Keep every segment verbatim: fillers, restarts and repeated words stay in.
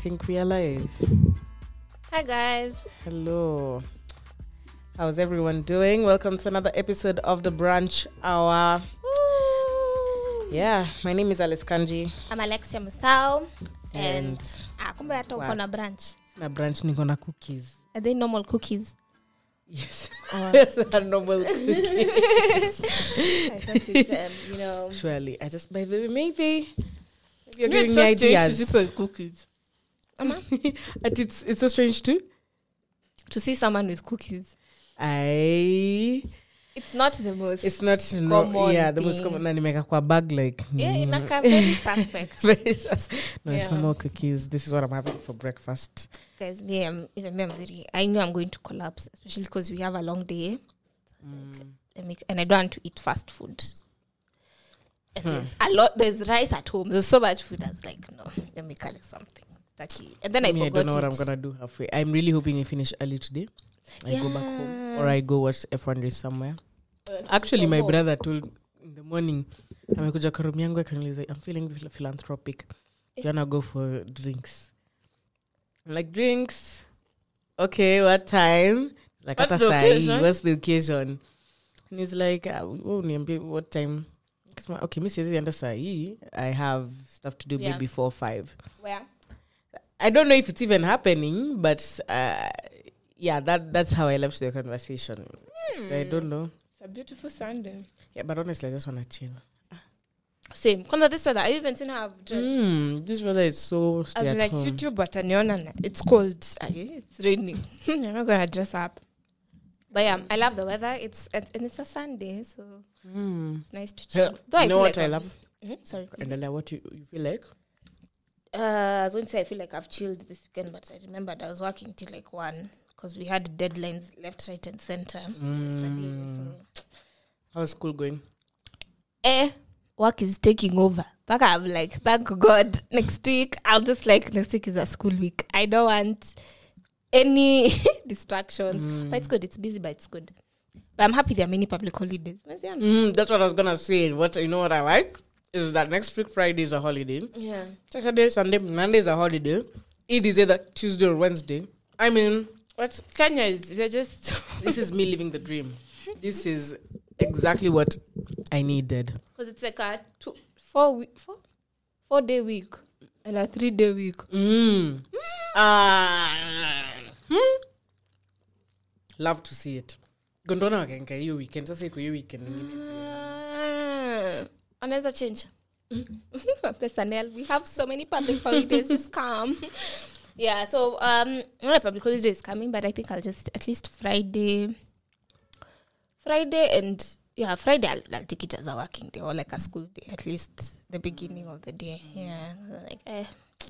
think we are live. Hi guys. Hello. How's everyone doing? Welcome to another episode of the Brunch Hour. Woo. Yeah, my name is Alice Kanji. I'm Alexia Musau. And, And ah, kumbe hata uko na branch. Na branch niko na cookies. Are they normal cookies? Yes. Or Yes, a normal cookies. I thought it's um, you know. Surely, I just by the way, maybe if you're You know, giving it's me so strange ideas. to see people with cookies. Ama? And it's it's so strange too. To see someone with cookies. I It's not the most it's not no, common yeah the most thing. common. Na nimeka kwa bag like Yeah, mm. in like a very suspect. Very sus- no, it's Yeah. normal cookies. This is what I'm having for breakfast. Guys, me, I'm, even me, I'm very. I know I'm going to collapse, especially because we have a long day. Mm. Let me- And I don't want to eat fast food. And Hmm. there's a lot. There's rice at home. There's so much food. I was like, no, let me call it something. Taki. And then I Me, forgot I don't know what it. I'm gonna do halfway. I'm really hoping we finish early today. I go back home or I go watch F one race somewhere. Actually, my brother told in the morning, amekuja kwa room yangu akaniuliza, I'm feeling phil- philanthropic. Do you wanna go for drinks? I'm like, drinks? Okay, what time? Like, What's hata the sahi, occasion? what's the occasion? And he's like, ah, oh, niambie what time? 'Cause my- okay, Miss Yezi enda sahi. I have stuff to do Yeah. maybe before five. Where? I don't know if it's even happening, but uh, yeah, that that's how I left the conversation. So I don't know. It's a beautiful Sunday. Yeah, but honestly, I just want to chill. Same. Because this weather, I even seen her have dressed. Mm, this weather is so stay I'm at like, home. YouTube, but aniona, it's cold. Aye, It's raining. I'm not going to dress up. But yeah, I love the weather. It's And it's a Sunday, so Mm. it's nice to Yeah, chill. Though you know feel what like I I'm- love? Mhm, Sorry. And then what you, you feel like? Uh, I was going to say I feel like I've chilled this weekend, but I remembered I was working till like one because we had deadlines left, right, and center. yesterday, Mm. so. How's school going? Eh, work is taking over. Back I'm like, thank God. Next week, I'll just like, next week is a school week. I don't want any distractions. Mm. But it's good. It's busy, but it's good. But I'm happy there are many public holidays. Yeah. Mm, that's what I was gonna say. What you know what I like is that next week Friday is a holiday. Yeah. Saturday, Sunday, Monday is a holiday. Eid is either Tuesday or Wednesday. I mean, What Kenya is, we're just. this is me living the dream. This is exactly what I needed. Because it's like a two, four, week, four, four day week and a three day week. Mm. Ah. Hmm? Love to see it. Gondona wakenka hiyo weekend. Sasa iko hiyo weekend nyingine. Uh, another change. Personnel. We have so many public holidays. Just come. Yeah. So um, my public holiday is coming, but I think I'll just at least Friday, Friday and yeah, Friday I'll, I'll take it as a working day or like a school day. At least the beginning of the day. Yeah. Like eh,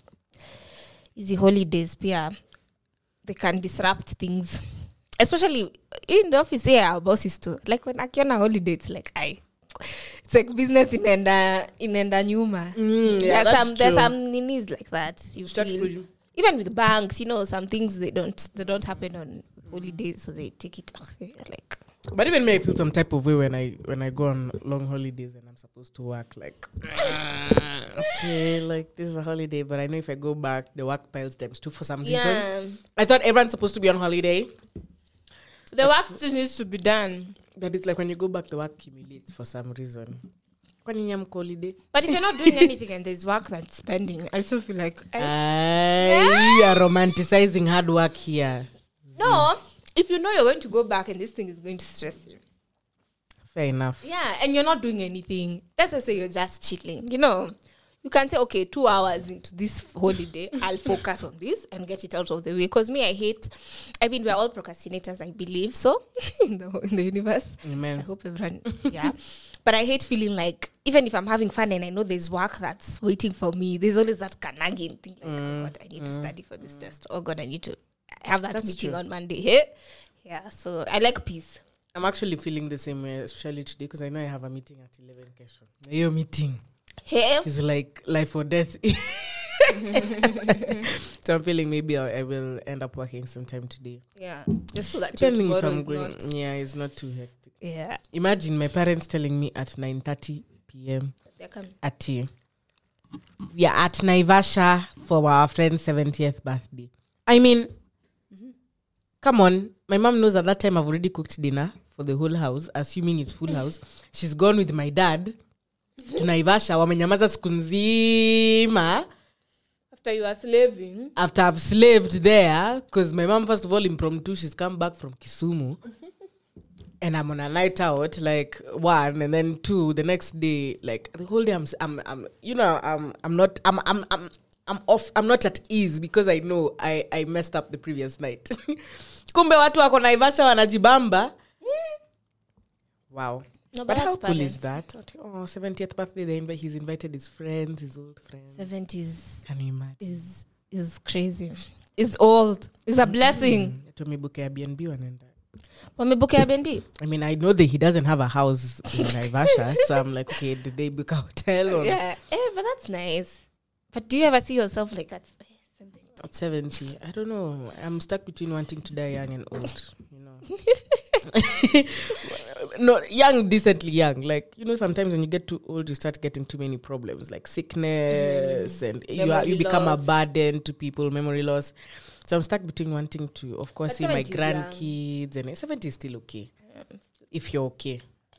easy holidays. Yeah, they can disrupt things. Especially in the office, yeah, our bosses too. Like when Akiona holiday, it's like I, it's like business in enda in enda nyuma. Mm, yeah, there's that's some there's true. some ninis like that. You Start feel for you. even with banks, you know, some things they don't they don't happen on holidays, so they take it like. But even me, I feel some type of way when I when I go on long holidays and I'm supposed to work. Like, ah, okay, like this is a holiday, but I know if I go back, the work piles times two for some reason. Yeah, I thought everyone's supposed to be on holiday, The work still needs to be done. but it's like when you go back, the work accumulates for some reason. Kwani nyam ko holiday? but if you're not doing anything and there's work that's spending, I still feel like I, Ah, you are romanticizing hard work here. no. If you know you're going to go back and this thing is going to stress you. Fair enough. Yeah, and you're not doing anything. Let's just say you're just chilling. You know, you can say, okay, two hours into this holiday, I'll focus on this and get it out of the way. Because me, I hate, I mean, we're all procrastinators, I believe. So, in the in the universe. I Amen. hope everyone, yeah. But I hate feeling like, even if I'm having fun and I know there's work that's waiting for me, there's always that nagging thing like, Mm, oh God, I need to study for this test. Oh God, I need to have that That's meeting true. on Monday. Hey? Yeah, so I like peace. I'm actually feeling the same way, especially today, because I know I have a meeting at eleven. Kesho. Your meeting Hey? is like life or death. So I'm feeling maybe I, I will end up working sometime today. Yeah, just so that Depending if tomorrow I'm is going. not- Yeah, it's not too hectic. Yeah, Imagine my parents telling me at nine thirty p.m. they're coming. at tea. we are at Naivasha for our friend's seventieth birthday. I mean, mm-hmm. come on. My mom knows at that time I've already cooked dinner for the whole house, assuming it's full house. She's gone with my dad to Naivasha. Wamenyamaza siku nzima. After you are slaving. After I've slaved there, because my mom, first of all, impromptu, she's come back from Kisumu. And I'm on a night out, like, one, and then two, the next day, like, the whole day, I'm, I'm, I'm you know, I'm, I'm not, I'm, I'm, I'm, I'm off, I'm not at ease because I know I, I messed up the previous night. Kumbe watu wako Naivasha wanajibamba. Wow. No, but but how that's cool balanced. is that? Oh, seventieth birthday, they inv- he's invited his friends, his old friends. seventies Can you imagine? is is crazy. It's old. It's a blessing. Tumibuke Airbnb wanaenda. Wamebook Airbnb? I mean, I know that he doesn't have a house in Naivasha, so I'm like, okay, did they book a hotel? Or Yeah, eh, but that's nice. But do you ever see yourself like at at seventy? I don't know. I'm stuck between wanting to die young and old, you know. No, young, decently young. Like, you know, sometimes when you get too old, you start getting too many problems, like sickness, mm. and you, are, you become loss. a burden to people, memory loss. So I'm stuck between wanting to, of course, see my grandkids, young. And seventy is still okay. Yeah. If you're okay.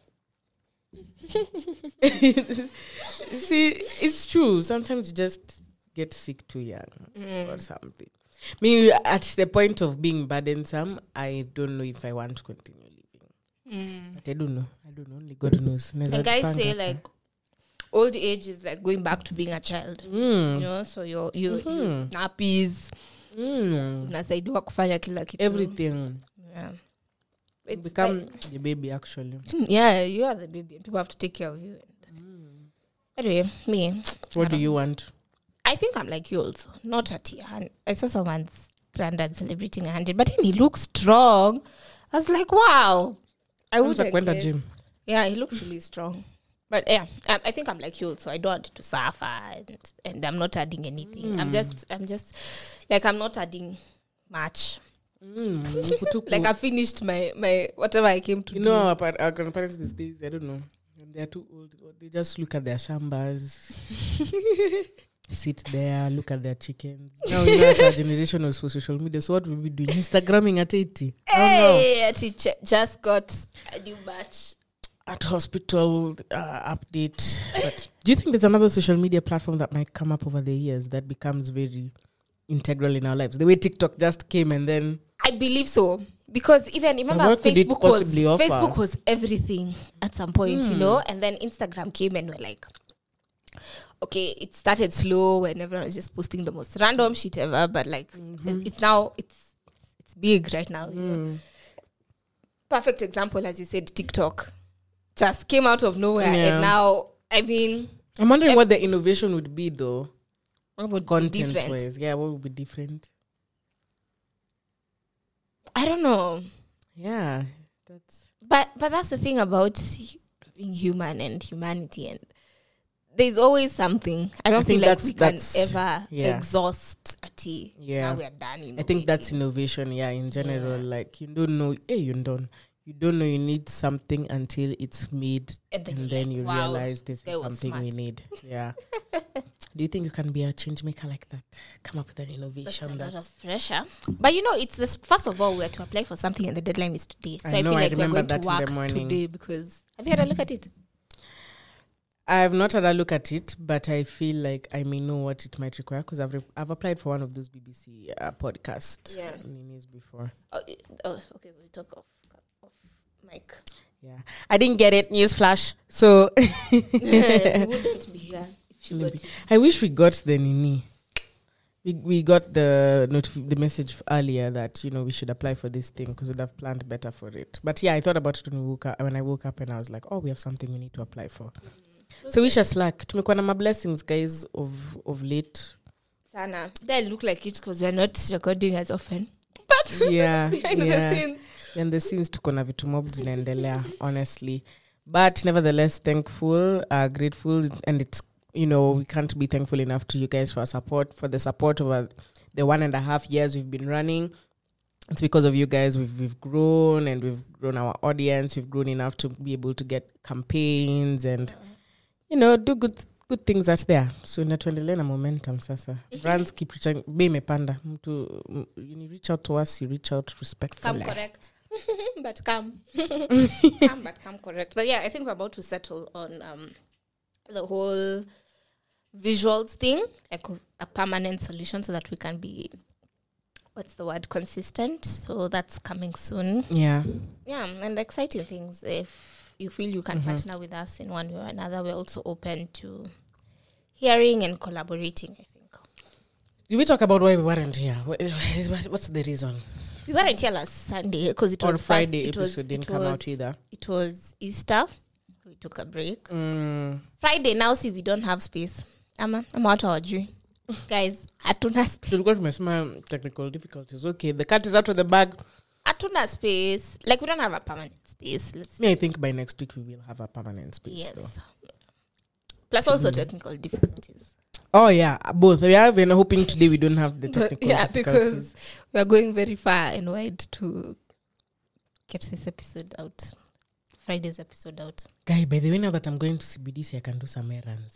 See, it's true. Sometimes you just get sick too young mm. or something. Me, at the point of being burdensome, I don't know if I want to continue living. Mm. But I don't know. I don't know. Only God knows. And guys say like old age is like going back to being a child. Mm. You know, so you're you mm-hmm. you nappies. Mm. Unasaidiwa kufanya kila kitu. Everything. Yeah. It's become like, the baby actually. Yeah, you are the baby. People have to take care of you. Mm. Anyway, me. What do you want? I think I'm like you also. Not at your I saw someone's granddad celebrating a hundred, but him, he looks strong. I was like, wow. I would like went to gym. Yeah, he looked really strong. But yeah, I, I think I'm like you, so I don't want to suffer, and, and I'm not adding anything. Mm. I'm just, I'm just, like I'm not adding much. Mm. Like I finished my my whatever I came to. You do. know, our, our grandparents these days, I don't know, they are too old. They just look at their shambas, sit there, look at their chickens. Now you know, our generation was for social media. So what will we be doing? Instagramming at eighty. Hey, teacher just got a new batch. At hospital uh, update. But do you think there's another social media platform that might come up over the years that becomes very integral in our lives? The way TikTok just came and then... I believe so. Because even, remember, Facebook was, Facebook was everything at some point, mm. you know? And then Instagram came and we're like, okay, it started slow when everyone was just posting the most random shit ever. But like, mm-hmm. it's now, it's it's big right now. Mm. You know? Perfect example, as you said, TikTok. Just came out of nowhere, yeah. And now, I mean... I'm wondering ev- what the innovation would be, though. What would Content be different? Wise. Yeah, what would be different? I don't know. Yeah. that's. But but that's the thing about being human and humanity. And there's always something. I don't I feel like we can ever yeah. exhaust a tea. Yeah. Now we are done innovating. I think that's innovation, yeah, in general. Yeah. Like, you don't know... Hey, you don't... You don't know you need something until it's made, and then, and then like, you wow, realize this is something we need. Yeah. Do you think you can be a change maker like that? Come up with an innovation. That's a lot of pressure. But you know, it's this. First of all, we have to apply for something, and the deadline is today. So I, know, I feel like I we're going to work today because. Have you had a look at it? I have not had a look at it, but I feel like I may know what it might require because I've re- I've applied for one of those B B C uh, podcasts. Yeah. In news before. Oh, oh, okay. We'll talk off. Mike. Yeah, I didn't get it. Newsflash. So we wouldn't be here. If I wish we got the nini. We we got the notif- the message earlier that you know we should apply for this thing because we'd have planned better for it. But yeah, I thought about it when we woke up. When I woke up and I was like, oh, we have something we need to apply for. Mm-hmm. So wish us luck. Tumekuwa na my blessings, guys, of of late. Sana. They look like it because we're not recording as often. But yeah, behind yeah. the scenes. And the scenes tuko na vitu mob zinaendelea, honestly. But nevertheless, thankful, uh, grateful, and it's, you know, we can't be thankful enough to you guys for our support, for the support over the one and a half years we've been running. It's because of you guys we've we've grown, and we've grown our audience. We've grown enough to be able to get campaigns and, you know, do good good things out there. So natuendelea na momentum sasa. Brands keep reaching. Bei imepanda. Mtu, you reach out to us, you reach out respectfully. Come correct. but come. come, but come correct. But yeah, I think we're about to settle on um, the whole visuals thing, like a permanent solution so that we can be, what's the word, consistent. So that's coming soon. Yeah. Yeah, and exciting things. If you feel you can mm-hmm. partner with us in one way or another, we're also open to hearing and collaborating, I think. Did we talk about why we weren't here? What's the reason? We weren't here last Sunday because it or was Friday first, it episode was, didn't it come was, out either. It was Easter. We took a break. Mm. Friday, now see, we don't have space. Ama, I'm out of our dream. Guys, atuna space. Tulikuwa tumesema technical difficulties. Okay, the cat is out of the bag. Atuna space. Like, we don't have a permanent space. Let's Me, I think by next week we will have a permanent space. Yes. Though. Plus also mm. technical difficulties. Oh, yeah, both. We have been hoping today we don't have the technical yeah, difficulties. because we are going very far and wide to get this episode out. Friday's episode out. Guy, by the way, now that I'm going to C B D C, I can do some errands.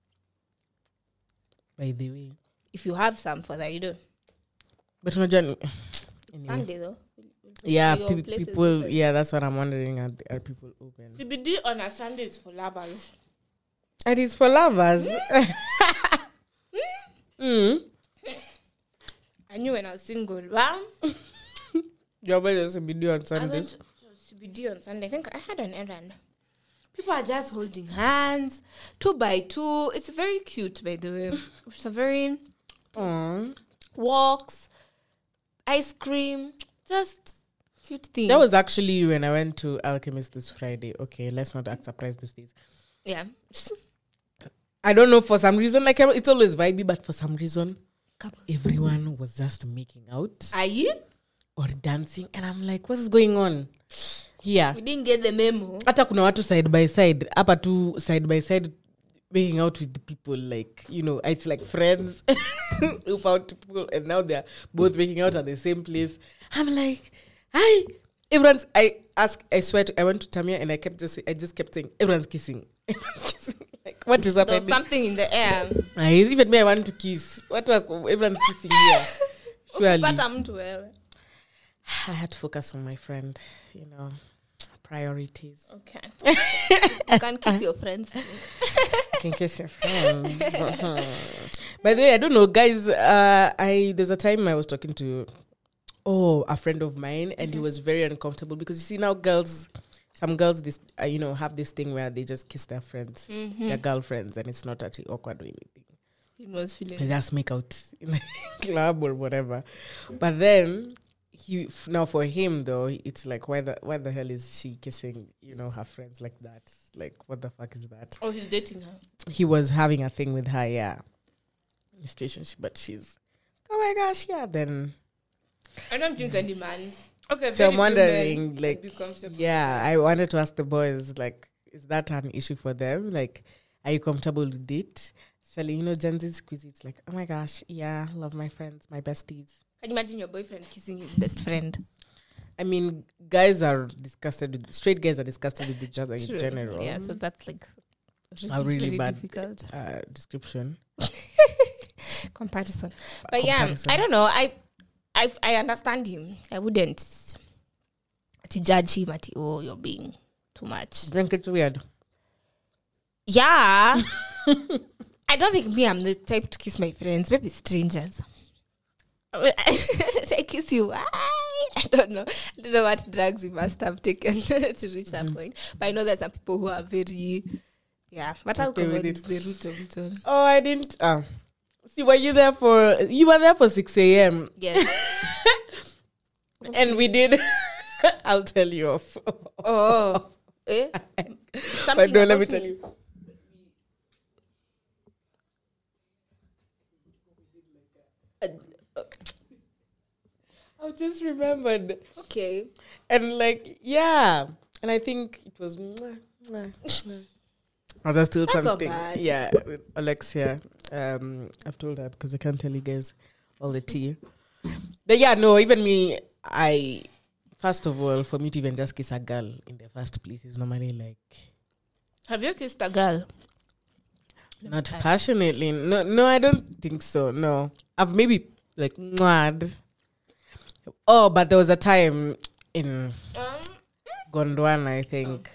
By the way. If you have some for that, you do. But not anyway. Sunday, though. Yeah, pe- people, open. Yeah, that's what I'm wondering. Are, are people open? C B D on a Sunday is for lovers. It is for lovers. mm. I knew when I was single. Wow. You're going to C B D on Sundays? I went to C B D on Sunday. I think I had an errand. People are just holding hands, two by two. It's very cute, by the way. It's a very... Aww. Walks, ice cream, just cute things. That was actually when I went to Alchemist this Friday. Okay, let's not act surprised these days. Yeah. I don't know, for some reason, like it's always vibey, but for some reason, everyone was just making out. Are you? Or dancing. And I'm like, what's going on here? We didn't get the memo. Hata kuna watu side by side. Hapa tu side by side making out with the people. Like, you know, it's like friends who found people. And now they're both making out at the same place. I'm like, hi. Everyone's, I ask, I swear to, I went to Tamia and I kept just, I just kept saying, everyone's kissing. Everyone's kissing. Like, what is happening? There's something in the air. Ah, even me, I want to kiss. What? Everyone's kissing here. Surely. But I'm too well. I had to focus on my friend, you know, priorities. Okay. You can kiss your friends too. You can kiss your friends. By the way, I don't know, guys. Uh, I there's a time I was talking to, oh, a friend of mine, and mm-hmm. he was very uncomfortable because you see now, girls, some girls, this uh, you know, have this thing where they just kiss their friends, mm-hmm. their girlfriends, and it's not actually awkward or anything. He was feeling. They just make out in the club or whatever, but then. He now for him though, it's like why the why the hell is she kissing, you know, her friends like that? Like what the fuck is that? Oh, he's dating her. He was having a thing with her, yeah. Situationship, but she's oh my gosh, yeah. Then I don't think any man. Okay, so I'm wondering, like, yeah, I wanted to ask the boys, like, is that an issue for them? Like, are you comfortable with it? Especially, you know, Gen Z squeeze. It's like, oh my gosh, yeah, love my friends, my besties. Can you imagine your boyfriend kissing his best friend? I mean, guys are disgusted with, straight guys are disgusted with each other True. in general. Yeah, so that's like a really bad difficult. Uh, description. Comparison. But, but comparison. yeah, I don't know. I, I I understand him. I wouldn't to judge him at, oh, you're being too much. Think it's weird. Yeah. I don't think me, I'm the type to kiss my friends, maybe strangers. I kiss you. I don't know. I don't know what drugs you must have taken to reach mm-hmm. that point. But I know there's some people who are very, yeah. But I'll come on, it's the root of it all. Oh, I didn't. Uh, see, were you there for? You were there for six a.m. Yes. And we did. I'll tell you off. Oh, eh? But don't let me tell you. I just remembered. Okay. And like, yeah. And I think it was mwah, mwah, mwah. I'll just tell That's something. not bad. Yeah, with Alexia. Um, I've told her because I can't tell you guys all the tea. But yeah, no, even me, I first of all, for me to even just kiss a girl in the first place is normally like. Have you kissed a girl? Not passionately. No, no, I don't think so. No. I've maybe like mad. Oh, but there was a time in Um, Gondwana, I think.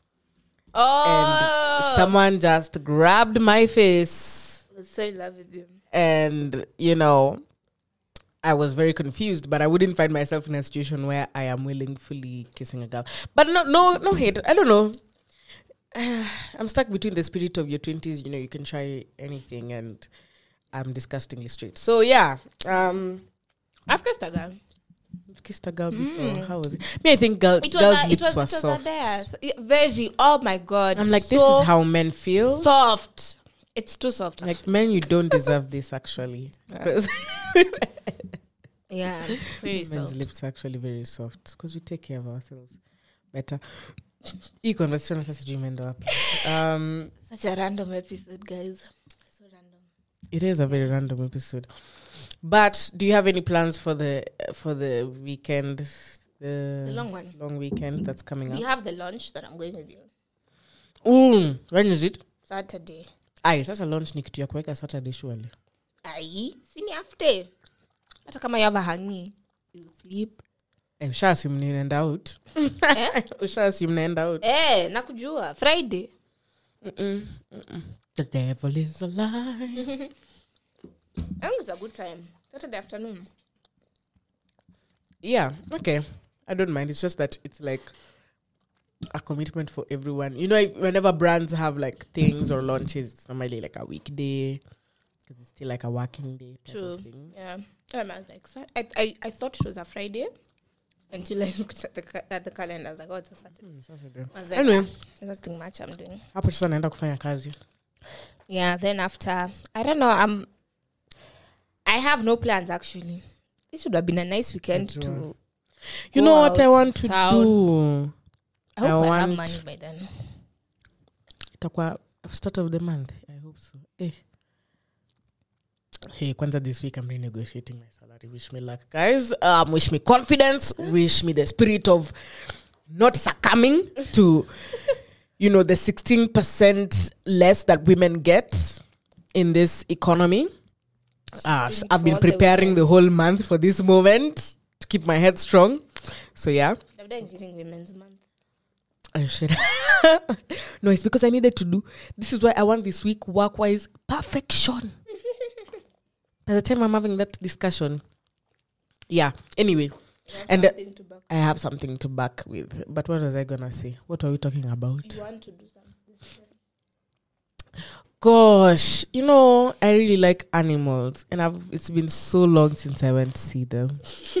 oh, And someone just grabbed my face. I was so in love with you. And, you know, I was very confused, but I wouldn't find myself in a situation where I am willingly kissing a girl. But no, no, no hate. I don't know. I'm stuck between the spirit of your twenties. You know, you can try anything, and I'm disgustingly straight. So yeah, um, I've kissed a girl. I've kissed a girl before. How was it? Me, I think girl, It was girls' a, it lips was, were it was soft. a dance. Yeah, very. Oh my god. I'm like, so this is how men feel. soft. It's too soft. Like men, you don't deserve this actually. Because Yeah, very men's soft. lips are actually very soft because we take care of ourselves better. E conversation sasa sijui imeenda wapi. Um, Such a random episode, guys. So random. it is a very random episode. But do you have any plans for the for the weekend? The, The long one. long weekend that's coming We up. have the lunch that I'm going with you. Mm, when is it? Saturday. Aye, sasa launch ni kitu ya kuweka Saturday surely. Aye. Sini after. Hata kama you have a hangi. You sleep. Eh, usha assume ninaenda out. Eh? Usha assume naenda out. Eh, nakujua. Friday. Mm-mm, mm-mm. The devil is a lie. I think it's a good time. Saturday afternoon. Yeah, okay. I don't mind. It's just that it's like a commitment for everyone. You know, if- whenever brands have like things or launches, it's normally like a weekday because it's still like a working day type True. of thing. Yeah. Um, I was like, Sa- I, I, I thought it was a Friday until I looked at the ca- at the calendar. I was like, oh, it's a Saturday. Hmm, Saturday. I was like, Anyway, ah, there's nothing much I'm doing. hapo sasa naenda kufanya kazi. Yeah. Then after, I don't know. I'm. I have no plans actually. This would have been a nice weekend True. to. You go know what I out, want to town. do? I hope I I, have want- money by then. Itakuwa start of the month. I hope so. Eh. Hey, kwanza this week I'm renegotiating my salary. Wish me luck, guys. Um, wish me confidence. Wish me the spirit of not succumbing to, you know, the sixteen percent less that women get in this economy. Uh, s- I've been For the preparing the whole month for this moment to keep my head strong. So yeah. I've done getting Women's Month. I should. No, it's because I needed to do. This is why I want this week work-wise perfection. By the time I'm having that discussion, yeah. Anyway, and uh, Something to back. I have something to back with. But what was I gonna say? What were we talking about? You want to do something? Gosh, you know, I really like animals, and I've. It's been so long since I went to see them.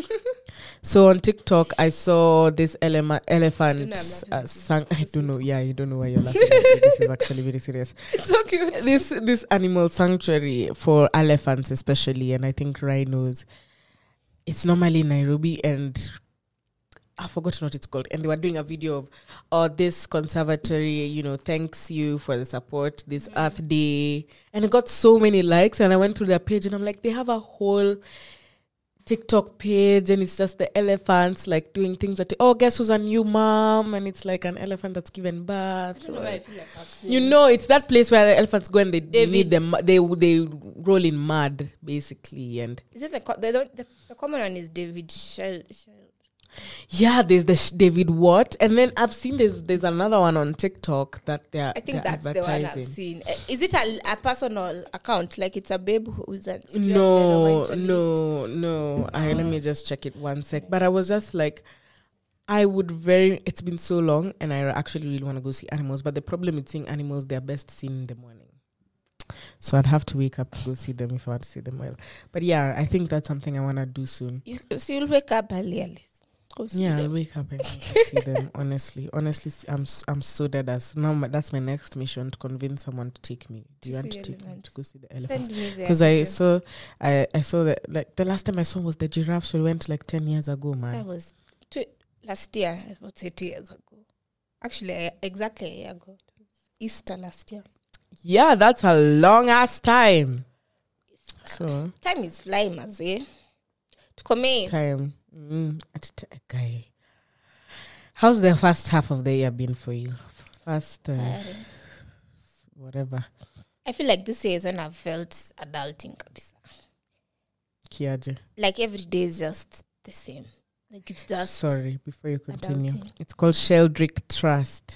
So on TikTok, I saw this elema- elephant. laughing Uh, at you. sang- I don't know. Yeah, you don't know why you're laughing. At me. This is actually very serious. It's so cute. This this animal sanctuary for elephants, especially, and I think rhinos. It's normally in Nairobi, and I've forgotten what it's called. And they were doing a video of, oh, this conservatory, you know, thanks you for the support this Earth Day, and it got so many likes. And I went through their page, and I'm like, they have a whole TikTok page, and it's just the elephants like doing things that, oh, guess who's a new mom, and it's like an elephant that's given birth. I don't know why I feel like I've seen You know, it's that place where the elephants go and they David. need them. They they roll in mud basically, and Is it the co- they don't the, the common one is David Shell? Shell. yeah, there's the sh- David Watt, and then I've seen there's there's another one on TikTok that they're I think they're that's the one I've advertising. seen. Uh, Is it a, a personal account? Like it's a babe who's a No, no, no. I, let me just check it one sec. But I was just like, I would very. It's been so long, and I actually really want to go see animals. But the problem with seeing animals, they're best seen in the morning. So I'd have to wake up to go see them if I want to see them well. But yeah, I think that's something I want to do soon. You, so you'll wake up early, at least. Go see Yeah, I'll them. wake up and go see them. Honestly, honestly, I'm s- I'm so dead as now. My, that's my next mission, to convince someone to take me. Do you To want see to take me elephants. to go see the elephants? Send me there. Because I saw, I I saw that like the last time I saw was the giraffes. We went like ten years ago, That man. was two, last year. I would say two years ago. Actually, I, exactly a year ago. It was Easter last year. Yeah, that's a long ass time. So Time is flying, maze. Tuko May. time. Mm, at t- guy. How's the first half of the year been for you? First, uh, Tiring. whatever. I feel like this year is when I've felt adulting. kabisa. Kiaje. Like every day is just the same. Like it's just Sorry, before you continue. adulting. It's called Sheldrick Trust.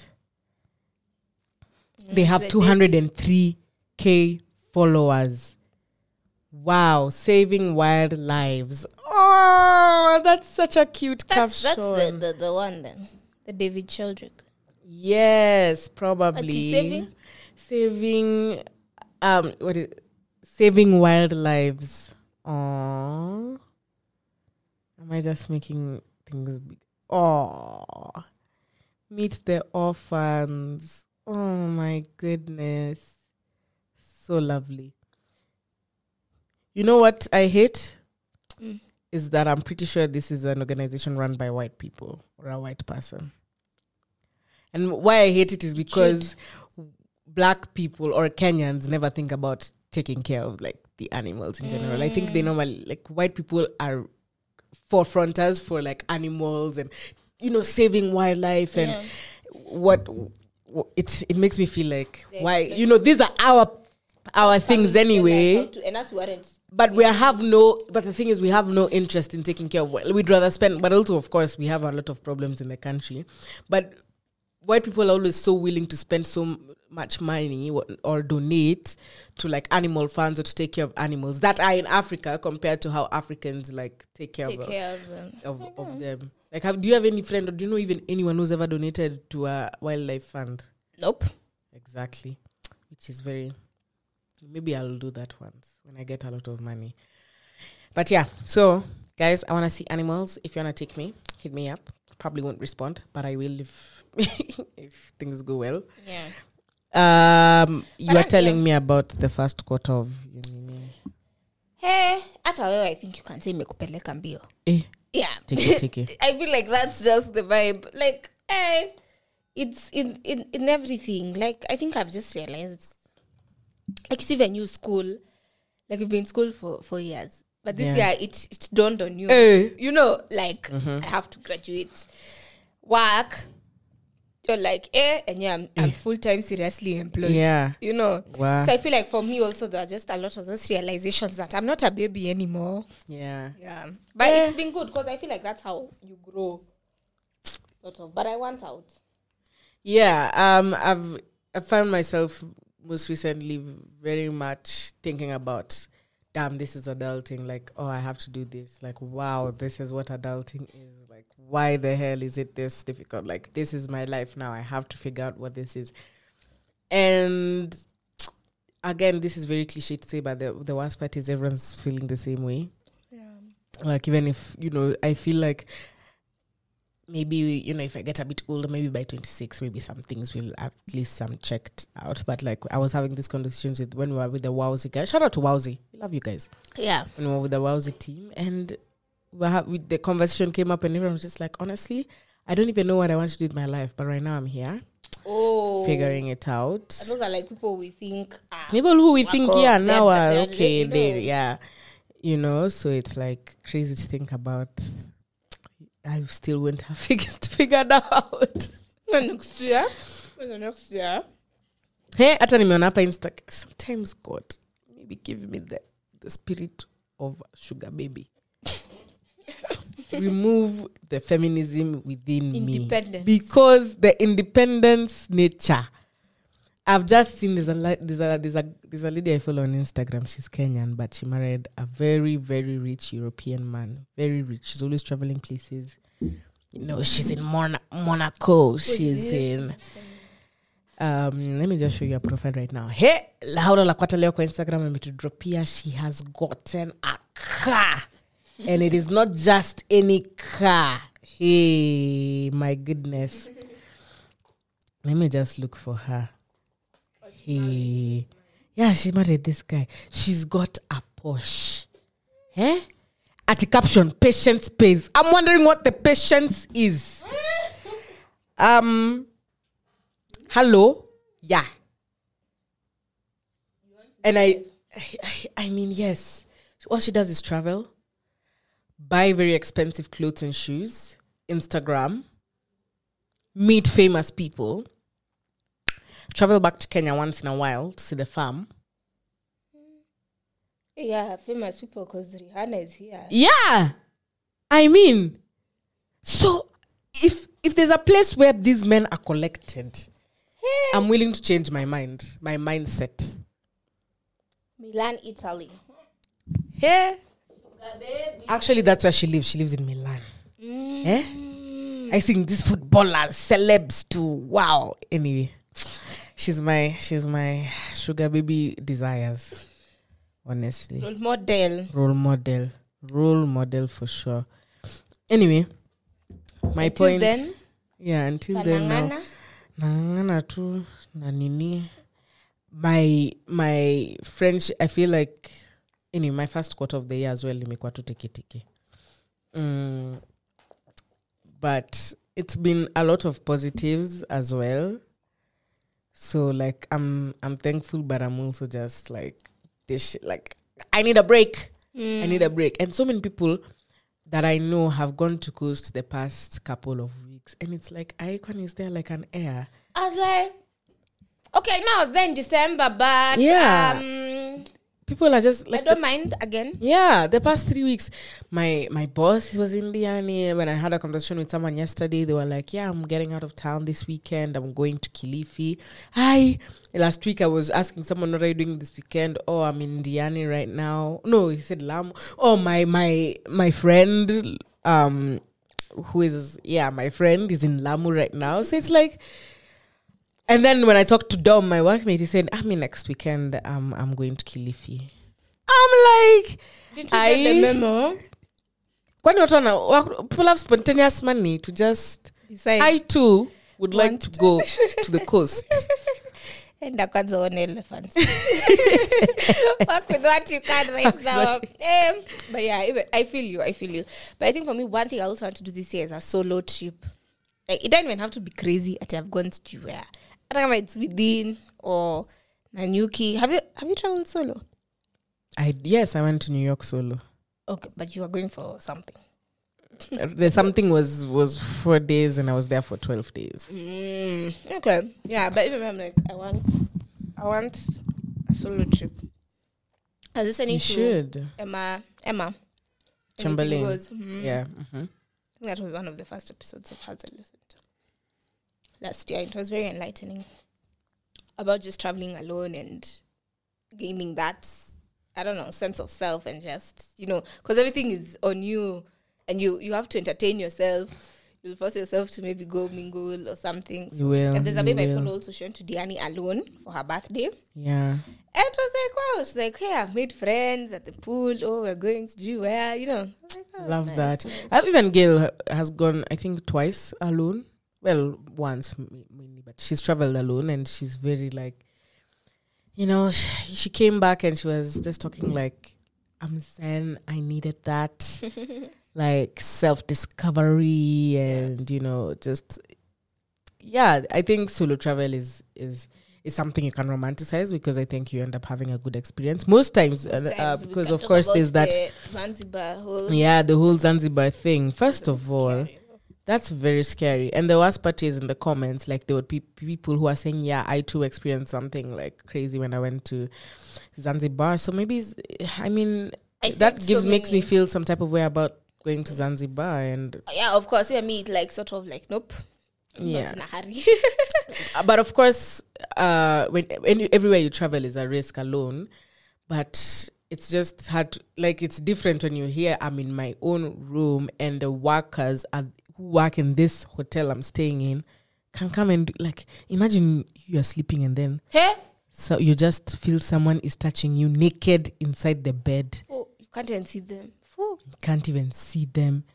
They Mm, have the two hundred three k followers. Wow, saving wild lives. Oh, that's such a cute That's caption. that's the, the, the one then. The David Sheldrick. Yes, probably. What is saving? Saving um what is saving wild lives. Aww. Am I just making things big? Oh, meet the orphans. Oh my goodness. So lovely. You know what I hate? Mm. Is that I'm pretty sure this is an organization run by white people or a white person. And why I hate it is because black people or Kenyans never think about taking care of like the animals in general. I think they normally, like, white people are forefronters for like animals and, you know, saving wildlife and Yeah. what it's it makes me feel like why you know these are our our things anyway, And that's what it's. but we have no but the thing is we have no interest in taking care of what we'd rather spend, but also of course we have a lot of problems in the country, but white people are always so willing to spend so much money or, or donate to like animal funds or to take care of animals that are in Africa compared to how Africans like take care Take of care of them. of, of them. Like, have, do you have any friend or do you know even anyone who's ever donated to a wildlife fund? Nope. Exactly. Which is very, maybe I'll do that once when I get a lot of money. But yeah, so guys, I want to see animals. If you want to take me, hit me up. Probably won't respond, but I will if, if things go well. Yeah. Um, you But are I'm- telling yeah. me about the first quarter of uni. Hey, hata wewe I think you can say mekupeleka mbio. Eh, Yeah. take it, take it. I feel like that's just the vibe. Like, eh, it's in, in, in everything. Like, I think I've just realized, like, it's even new school. Like, you've been in school for four years. But this Yeah. year, it, it dawned on you. Eh. You know, like, Mm-hmm. I have to graduate. Work. You're like, eh, and yeah, I'm, I'm full-time seriously employed. Yeah. You know? Wow. So I feel like for me also, there are just a lot of those realizations that I'm not a baby anymore. Yeah. Yeah. But Yeah. it's been good because I feel like that's how you grow. Sort of. But I want out. Yeah, um, I've I found myself most recently very much thinking about, damn, this is adulting. Like, oh, I have to do this. Like, wow, this is what adulting is. Like, why the hell is it this difficult? Like, this is my life now. I have to figure out what this is. And again, this is very cliche to say, but the the worst part is everyone's feeling the same way. Yeah. Like, even if, you know, I feel like maybe, you know, if I get a bit older, maybe by twenty-six, maybe some things will at least some checked out. But like, I was having these conversations with when we were with the Wowsy guys. Shout out to Wowsy. We love you guys. Yeah. When we were with the Wowsy team, and we ha- we, the conversation came up, and everyone was just like, honestly, I don't even know what I want to do with my life, but right now I'm here Oh. figuring it out. And those are like people we think. Ah, People who we think, Wako, yeah, they're- now are they're okay, ready, they, no. yeah, you know. So it's like crazy to think about. I still won't have figured figured out. when next year? When the next year? Hey, hata nimeona hapa Insta. Sometimes God, maybe give me the the spirit of sugar baby. Remove the feminism within Independence. me because the independence nature. I've just seen there's a li- there's a there's a there's a lady I follow on Instagram. She's Kenyan, but she married a very very rich European man. Very rich. She's always traveling places. You know, she's in Mona- Monaco. She's in. Um, let me just show you her profile right now. Hey, Laura Lakwata leo kwa Instagram ametudropia. She has gotten a car, and it is not just any car. Hey, my goodness. Let me just look for her. Hey, yeah, she married this guy. She's got a Porsche. Eh? At the caption, patience pays. I'm wondering what the patience is. Um, hello, yeah. And I, I, I mean, yes. All she does is travel, buy very expensive clothes and shoes, Instagram, meet famous people, travel back to Kenya once in a while to see the farm, Yeah, famous people because Rihanna is here. Yeah. I mean, so if if there's a place where these men are collected, Hey. I'm willing to change my mind, my mindset. Milan, Italy. Hey. Actually, that's where she lives. She lives in Milan. Mm. Eh? I think these footballers, celebs too. Wow. Anyway, she's my she's my sugar baby desires. Honestly, Role model. role model, role model for sure. Anyway, my Until point. then, Yeah, until then now. Kanangana. Nangana tu na nini. My my French, I feel like anyway, my first quarter of the year as well, nimekuwa tu teke teke. Mm, but it's been a lot of positives as well. So like I'm I'm thankful, but I'm also just like this shit, like I need a break. Mm. I need a break. And so many people that I know have gone to coast the past couple of weeks, and it's like Icon is there like an air. I was like, okay, now it's there in December, but Yeah. um, People are just like I don't mind again. yeah, the past three weeks, my my boss was in Diani. When I had a conversation with someone yesterday, they were like, "Yeah, I'm getting out of town this weekend. I'm going to Kilifi." Hi. Last week, I was asking someone, "What are you doing this weekend?" "Oh, I'm in Diani right now." No, he said Lamu. Oh, my my my friend, um, who is yeah, my friend is in Lamu right now. So it's like. And then when I talked to Dom, my workmate, he said, I mean, next weekend, um, I'm going to Kilifi. I'm like, Did you I, get the memo? Kwani watu wana- wa- people have spontaneous money to just, Besides, I too would like Want to to. go to the coast. and I can't own elephants. Work with what you can right now. Um, but yeah, even- I feel you. I feel you. But I think for me, one thing I also want to do this year is a solo trip. Like, it doesn't even have to be crazy that I've gone to where. I don't know if it's within or Nanyuki. Have you have you traveled solo? I yes, I went to New York solo. Okay, but you are going for something. The something was was four days, and I was there for twelve days. Mm, okay, yeah, but even I'm like, I want, I want a solo trip. I was listening You to should. Emma, Emma Chamberlain. And it goes, mm, Yeah. Mm-hmm. I think that was one of the first episodes of How's I listened to last year. It was very enlightening about just traveling alone and gaining that, I don't know, sense of self and just, you know, because everything is on you and you, you have to entertain yourself. You'll force yourself to maybe go mingle or something. You will. And there's a you babe I will. follow also. She went to Diani alone for her birthday. Yeah. And it was like, wow, it's like, hey, I've made friends at the pool. Oh, we're going to do where, you know. I was like, oh, Love nice, that. nice. I've even Gail ha- has gone, I think, twice alone. Well, once m- mainly, but she's traveled alone, and she's very like, you know, she, she came back and she was just talking like, I'm zen. I needed that, like self discovery, and you know, just yeah. I think solo travel is is. is something you can romanticize because I think you end up having a good experience most times, Most uh, times uh, we because can of talk course about there's that the Zanzibar whole yeah the whole Zanzibar thing. First of all, scary. that's very scary. And the worst part is in the comments, like there would be people who are saying, yeah, I too experienced something like crazy when I went to Zanzibar. So maybe, it's- I mean, I that think gives so makes me many- feel some type of way about going to Zanzibar. And Yeah, of course. You and me, it like sort of like nope. yeah, Not in a hurry. Uh, but of course, uh, when, when everywhere you travel is a risk alone. But it's just hard. To, like it's different when you're here. I'm in my own room, and the workers are, who work in this hotel I'm staying in can come and do, like imagine you are sleeping and then Hey, so you just feel someone is touching you naked inside the bed. oh, you can't even see them. Oh. You can't even see them,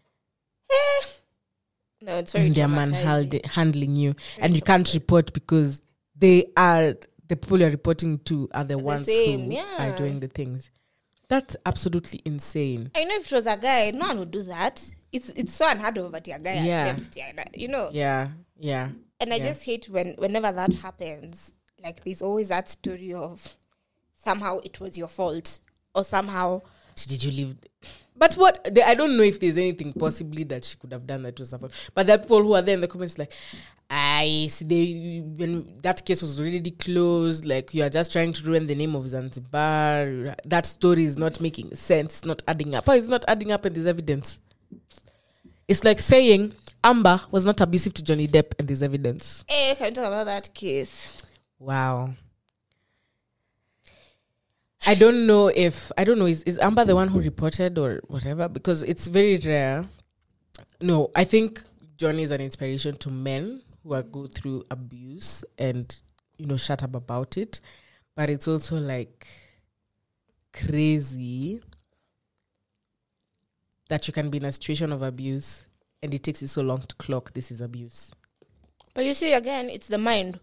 No, it's very and they're traumatizing. handling you, Very and you can't traumatizing. report because they are the people you're reporting to are the The ones same, who yeah. are doing the things. That's absolutely insane. I know if it was a guy, no one would do that. It's it's so unheard of, but your guy has Yeah. slept with your guy, you know. Yeah, yeah. And I yeah. just hate when whenever that happens, like there's always that story of somehow it was your fault or somehow. Did you leave? But what the, I don't know if there's anything possibly that she could have done that was suffer. But there are people who are there in the comments like, I see they when that case was already closed. Like you are just trying to ruin the name of Zanzibar. That story is not making sense. Not adding up. Oh, it's not adding up, and there's evidence. It's like saying Amber was not abusive to Johnny Depp, and there's evidence. Hey, can we talk about that case? Wow. I don't know if I don't know is, is Amber the one who reported or whatever, because it's very rare. No, I think Johnny is an inspiration to men who are go through abuse and, you know, shut up about it. But it's also like crazy that you can be in a situation of abuse and it takes you so long to clock this is abuse. But you see, again, it's the mind.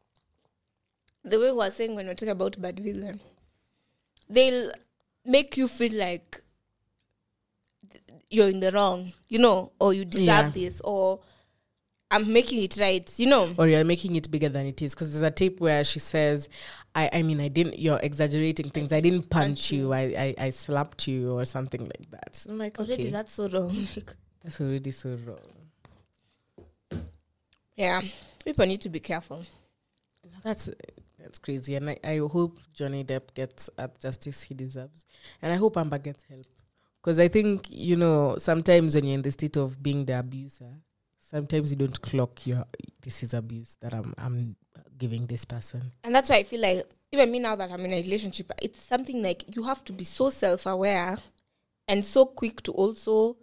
The way we were saying when we we're talking about bad villain, they'll make you feel like you're in the wrong, you know, or you deserve Yeah. this, or I'm making it right, you know. Or you're making it bigger than it is. Because there's a tape where she says, I, I mean, I didn't, you're exaggerating things. I didn't punch, Punch you. you. I, I, I slapped you or something like that. So I'm like, okay. Already, that's so wrong. Like, That's already so wrong. yeah, people need to be careful. That's that's crazy. And I, I hope Johnny Depp gets at justice he deserves. And I hope Amber gets help. Because I think, you know, sometimes when you're in the state of being the abuser, sometimes you don't clock your, this is abuse that I'm I'm giving this person. And that's why I feel like, even me now that I'm in a relationship, it's something like you have to be so self-aware and so quick to also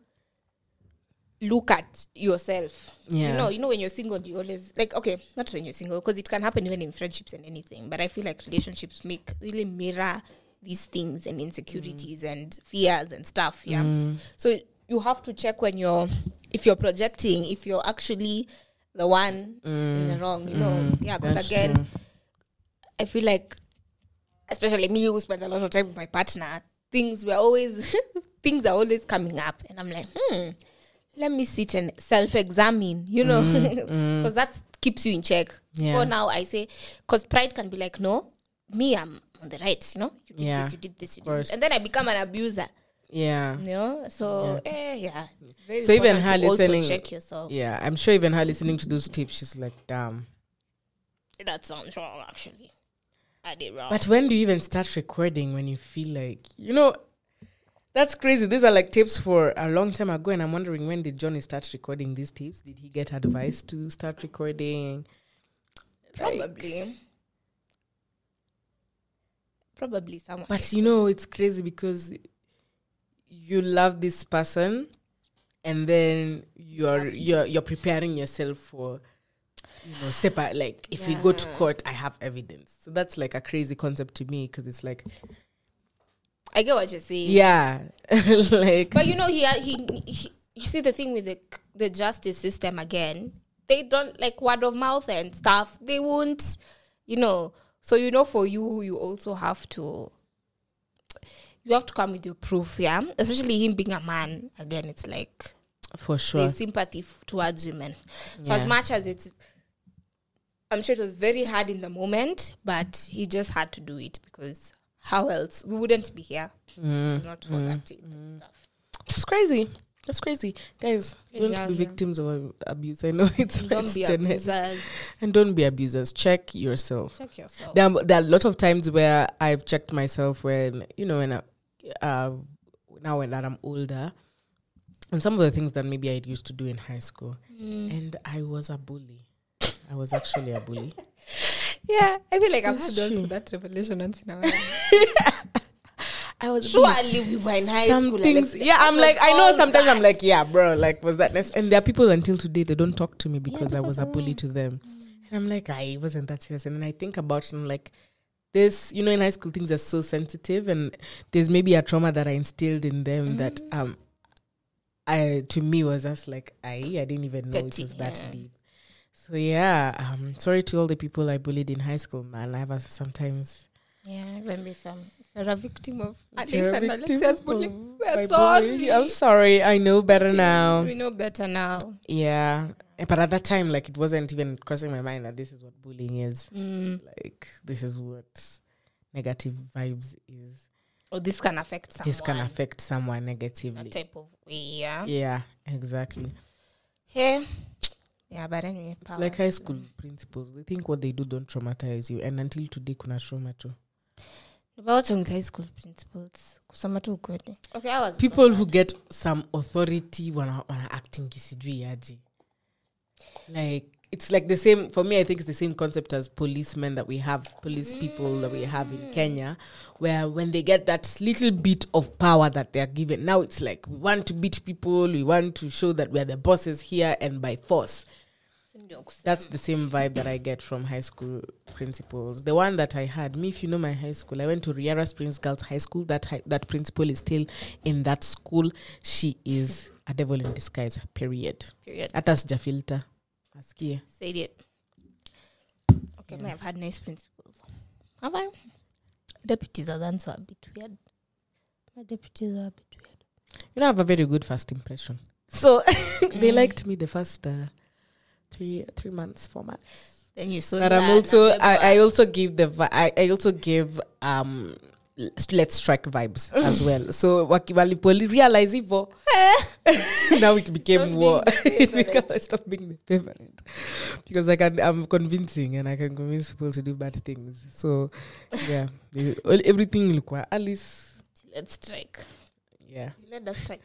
look at yourself. Yeah. You know, you know when you're single, you always, like, okay, not when you're single, because it can happen even in friendships and anything, but I feel like relationships make, really mirror these things and insecurities mm. and fears and stuff, yeah? Mm. So you have to check when you're, if you're projecting, if you're actually the one mm. in the wrong, you know? Mm. Yeah, because again, true. I feel like, especially me who spends a lot of time with my partner, things were always, things are always coming up. And I'm like, hmm, let me sit and self-examine, you know? Because mm. mm. that keeps you in check. Yeah. For now, I say, because pride can be like, no, me, I'm on the right, you know? You did yeah. this, you did this, you did this. And then I become an abuser. Yeah. You know? So, yeah. Eh, yeah. It's very so even her to listening, also check yourself. Yeah, I'm sure even her listening to those tapes, she's like, damn. That sounds wrong, actually. I did wrong. But when do you even start recording when you feel like, you know, that's crazy. These are like tapes for a long time ago, and I'm wondering, when did Johnny start recording these tapes? Did he get advice to start recording? Probably. Like, probably someone. But you know, it's crazy because you love this person, and then you're you're you're preparing yourself for, you know, separate. Like if yeah. you go to court, I have evidence. So that's like a crazy concept to me, because it's like, I get what you're saying. Yeah, like. But you know, he, he he you see the thing with the the justice system again. They don't like word of mouth and stuff. They won't, you know. So you know, for you, you also have to. You have to come with your proof, yeah. Especially him being a man. Again, it's like, for sure, there's sympathy f- towards women. So yeah. as much as it's, I'm sure it was very hard in the moment, but he just had to do it, because how else? We wouldn't be here. Mm, not for mm, that tape mm. and stuff. It's crazy. That's crazy. Guys, don't yeah, be yeah. victims of abuse. I know it's Don't it's be genetic. abusers. And don't be abusers. Check yourself. Check yourself. There are, there are a lot of times where I've checked myself when, you know, when I, uh, now when I'm older, and some of the things that maybe I used to do in high school. Mm. And I was a bully. I was actually a bully. Yeah, I feel like I've That's had true. also that revelation once in a while. I was surely we were in high some school. Things, like, yeah, I'm like, I know sometimes that. I'm like, yeah, bro, like, was that necessary? And there are people until today, they don't talk to me because, yeah, because I was a bully to them. Mm. And I'm like, I wasn't that serious. And then I think about it and I'm like, this, you know, in high school, things are so sensitive, and there's maybe a trauma that I instilled in them mm. that, um, I, to me was just like, I, I didn't even know Petty, it was that yeah. deep. So yeah, um, sorry to all the people I bullied in high school, man. I have sometimes. Yeah, when we from you're a victim of You're a victim of bullying. We're sorry. I'm sorry. I know better now. We know better now. Yeah, but at that time, like, it wasn't even crossing my mind that this is what bullying is. Mm. Like, this is what negative vibes is. or this can affect someone. This can affect someone negatively. That type of way, yeah. Yeah, exactly. Hey. Yeah, but anyway. It's like high school principals. They think what they do don't traumatize you. And until today, kuna trauma too. But what's wrong with high school principals? Kusama tu ukweli. Okay, I was people who get some authority wana, wana acting kisijui aje. Like, it's like the same, for me, I think it's the same concept as policemen that we have, police people that we have in Kenya, where when they get that little bit of power that they're given, now it's like, we want to beat people, we want to show that we're the bosses here and by force. That's the same vibe that I get from high school principals. The one that I had, me, if you know my high school, I went to Riara Springs Girls High School. That hi- that principal is still in that school. She is a devil in disguise, period. Period. Atas jafilter. Askia. Said it. Okay, yeah. I've had nice principals. Have I? Deputies are then so a bit weird. My deputies are a bit weird. You know, I have a very good first impression. So they mm. liked me the first uh, three three months, four months. Then you saw. But I'm also I, I also give the vi- I, I also give um let's strike vibes as well. So wakibali realize Ivo. Now it became war. It became I stopped being the favorite because I can I'm convincing and I can convince people to do bad things. So yeah, everything look well. Alice. Let's strike. Yeah. Let us strike.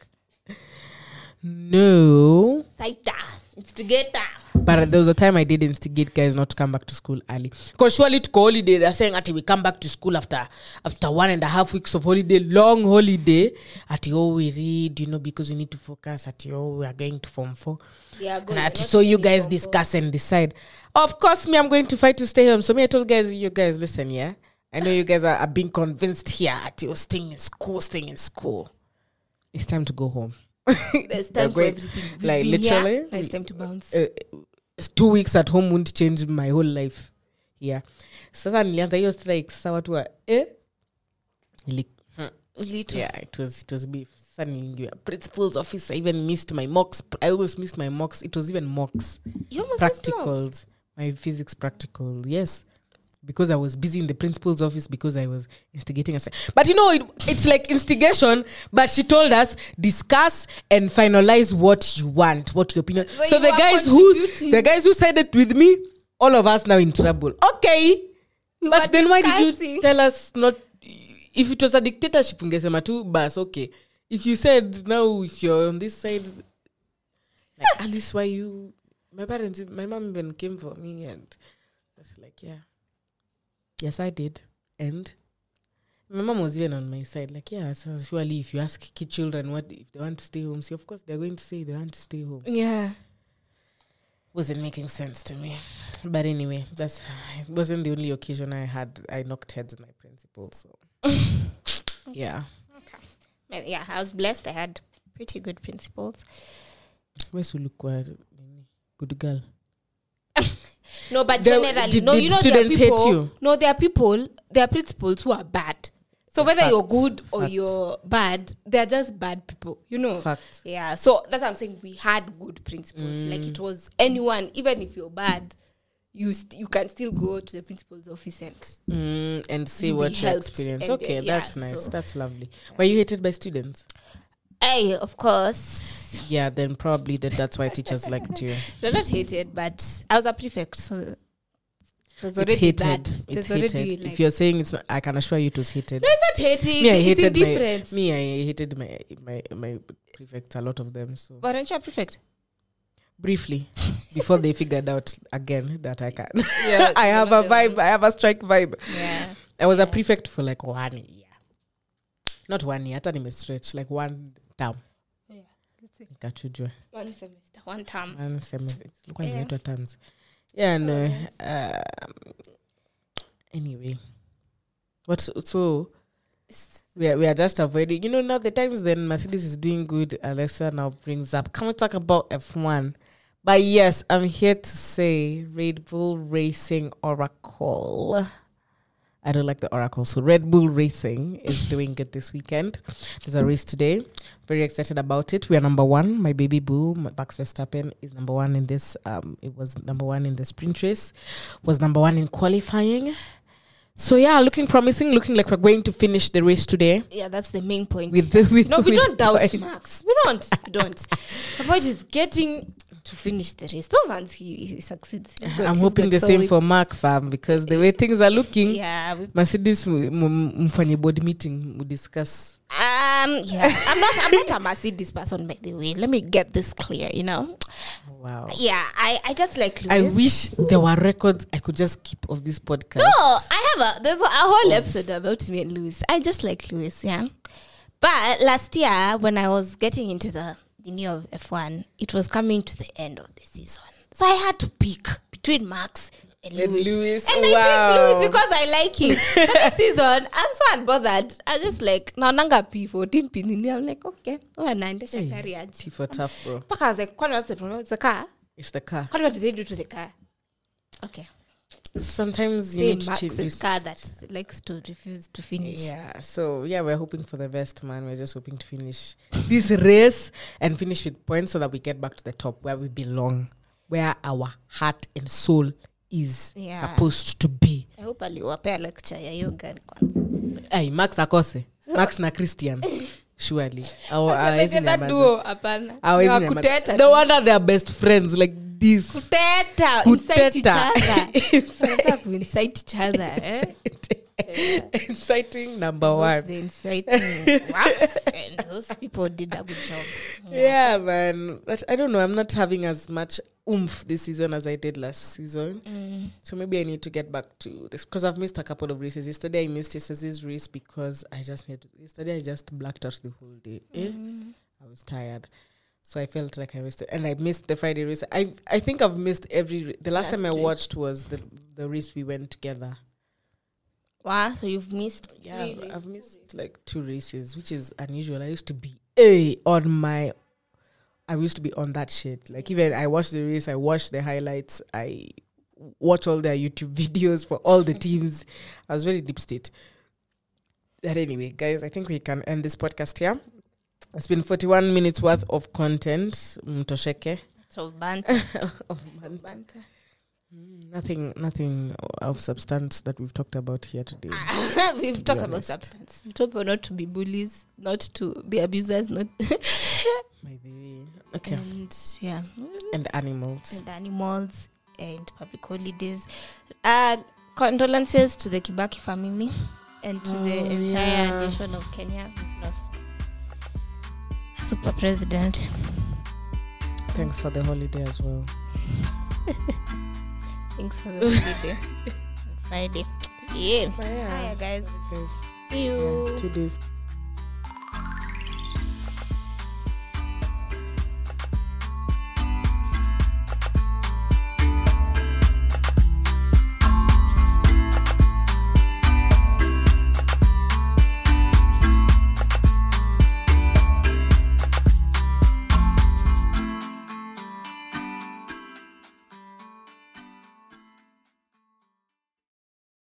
No. Saita. Instigator. But there was a time I did instigate guys not to come back to school early. Because surely to go holiday, they're saying that we come back to school after after one and a half weeks of holiday, long holiday. At oh, we read, you know, because we need to focus. At oh, we are going to form four. Yeah, and at so you guys discuss four. And decide. Of course, me, I'm going to fight to stay home. So me, I told guys, you guys, listen, yeah. I know you guys are, are being convinced here at you're staying in school, staying in school. It's time to go home. There's time for everything. Like literally, yeah, it's time to bounce. Uh, two weeks at home won't change my whole life. Yeah. Sasa nilianza hiyo strike. Sasa watu wa eh? Little. Yeah, it was it was beef. Suddenly, principal's office. I even missed my mocks. I always missed my mocks. It was even mocks. You almost practicals. Missed mocks? My physics practical. Yes. Because I was busy in the principal's office because I was instigating us. But you know, it, it's like instigation, but she told us, discuss and finalize what you want, what your opinion. So, so the guys who the guys who sided with me, all of us now in trouble. Okay. We but then discussing. Why did you tell us not? If it was a dictatorship, ungesema tu, bas, okay. If you said, now if you're on this side, like, Alice, why you, my parents, my mom even came for me and I was like, yeah. Yes, I did. And my mom was even on my side. Like, yeah, so surely if you ask kid children what if they want to stay home, see, of course they're going to say they want to stay home. Yeah. Wasn't making sense to me. But anyway, that's it wasn't the only occasion I had I knocked heads with my principal. So yeah. Okay. But yeah, I was blessed. I had pretty good principals. Where's you look good girl? No, but the, generally, did, no, did you know, students there are people, hate you? No, there are people, there are principals who are bad. So whether Fact. you're good or Fact. you're bad, they're just bad people, you know. Fact. Yeah, so that's what I'm saying. We had good principals. Mm. Like it was anyone, even if you're bad, you st- you can still go to the principal's office and mm, and see what you experience. Okay, yeah, that's nice. So, that's lovely. Yeah. Were you hated by students? Hey, of course. Yeah, then probably that that's why teachers liked you. They're not hated, but I was a prefect, so there's already it's hated. that. It's there's hated. Like, if you're saying it's not, I can assure you it was hated. No, it's not hating. Me, I it's hated indifference. My, me, I hated my my my prefects, a lot of them. So but aren't you a prefect? Briefly, before they figured out again that I can. Yeah, I have a vibe. One. I have a strike vibe. Yeah. I was yeah. a prefect for like one year. Not one year. I thought it was stretch. Like one term. Yeah. Nikachujwa. One semester. One term. One semester. Look yeah. At terms. Yeah, no. Uh, anyway. What so we are, we are just avoiding, you know, now the times then Mercedes is doing good, Alexa now brings up, can we talk about F one? But yes, I'm here to say Red Bull Racing Oracle. I don't like the Oracle. So Red Bull Racing is doing good this weekend. There's a race today. Very excited about it. We are number one. My baby boo, Max Verstappen, is number one in this. Um, it was number one in the sprint race. Was number one in qualifying. So yeah, looking promising, looking like we're going to finish the race today. Yeah, that's the main point. With the, with, no, we with don't doubt points. Max. We don't. We don't. The point is getting to finish the race. Those ones he, he succeeds. He's good, I'm he's hoping good. the So same we- for Mark, fam, because the way things are looking, Yeah. We, Mercedes m- m- mfanye board meeting, we discuss. um. Yeah. I'm not. I'm not a Mercedes person, by the way. Let me get this clear. You know. Wow. Yeah. I. I just like. I Lewis. wish there were records I could just keep of this podcast. No, I have a. There's a, a whole episode about me and Lewis. I just like Lewis. Yeah. But last year, when I was getting into the the new of F one, it was coming to the end of the season, so I had to pick between Max and And Lewis. Lewis, And I wow. picked Lewis because I like him. But this season, I'm so unbothered. I just like naonanga P fourteen pin. I'm like, okay, oh, naendesha Hey, gari aje. T for tough, bro. But I was like, what was the problem? It's the car. It's the car. What did they do to the car? Okay. Sometimes you Say need to change Max's this. car that likes to refuse to finish. Yeah, so yeah, we're hoping for the best, man. We're just hoping to finish this race and finish with points so that we get back to the top where we belong, where our heart and soul is Yeah. supposed to be. I hope aliwapea lecture ya hiyo gari kwanza. Hey, Max akose. Max na Christian. Surely. Our, our Like that duo, hapana. Ni wa kuteta no tu. wonder they're best friends like this. Kuteta, incite each Kuteta. other. Wanataka kuincite each other, eh? Exciting number Both one. the inciting wax, and those people did a good job. Yeah, man. But I don't know. I'm not having as much oomph this season as I did last season. Mm. So maybe I need to get back to this because I've missed a couple of races. Yesterday I missed yesterday's race because I just need to. Yesterday I just blacked out the whole day. Eh? Mm. I was tired. So I felt like I missed it. And I missed the Friday race. I I think I've missed every... Ra- the last, Last time I week. watched was the, the race we went together. Wow, so you've missed. Yeah, three I've races. missed like two races, which is unusual. I used to be a on my. I used to be on that shit. Like even I watched the race, I watched the highlights, I watch all their YouTube videos for all the teams. I was very deep state. But anyway, guys, I think we can end this podcast here. It's been forty-one minutes worth of content. Mtosheke. So banter. of man- banter. Mm, Nothing, nothing of substance that we've talked about here today. We've be talked about honest. substance. We talked about not to be bullies, not to be abusers, not My baby. Okay. and yeah, And animals. and animals and public holidays. Uh, condolences to the Kibaki family and to Oh, the entire yeah. nation of Kenya. We've lost a super president. Thanks for the holiday as well. Thanks for the holiday. Friday. Yeah. Yeah. Hiya, guys. Guys. See you. Yeah, two days.